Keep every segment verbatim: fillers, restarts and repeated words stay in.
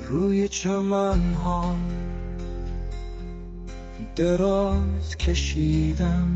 روی چمن ها دراز کشیدم،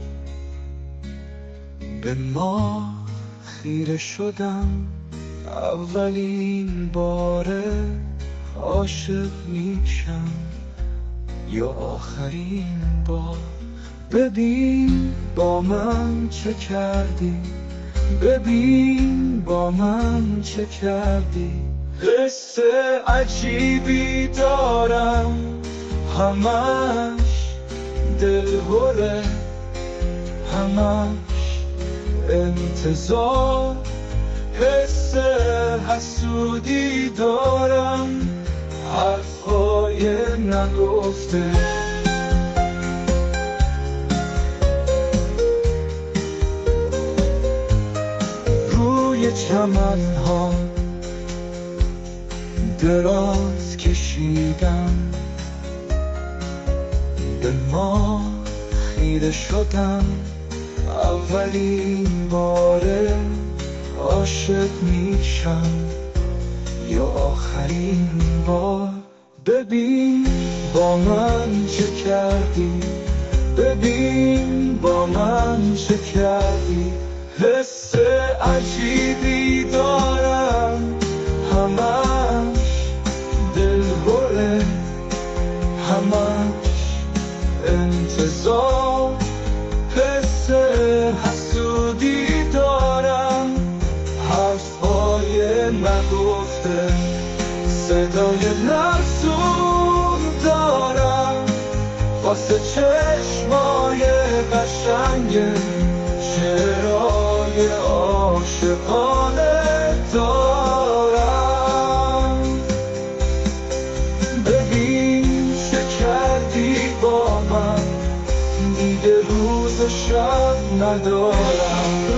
به ما خیره شدم. اولین باره عاشق میشم یا آخرین بار؟ ببین با من چه کردی، ببین با من چه کردی. قصه عجیبی دارم، همش دلهوره، همش انتظار. حس حسودی دارم، حرفای نگفته. روی چمن ها دراز کشیدم، به ما خیره شدم. اولین باره عاشق میشم یا آخرین بار؟ ببین با من چه کردی، ببین با من چه کردی. حس عجیبی دارم، همش دلهوره، همش انتظار. حس حسودی دارم، حرفای نگفته. صدای لرزون دارم واسه چشمای قشنگ. شعرهای عاشقانه دارم. ببین چه کردی با من، دیگه روز و شب ندارم.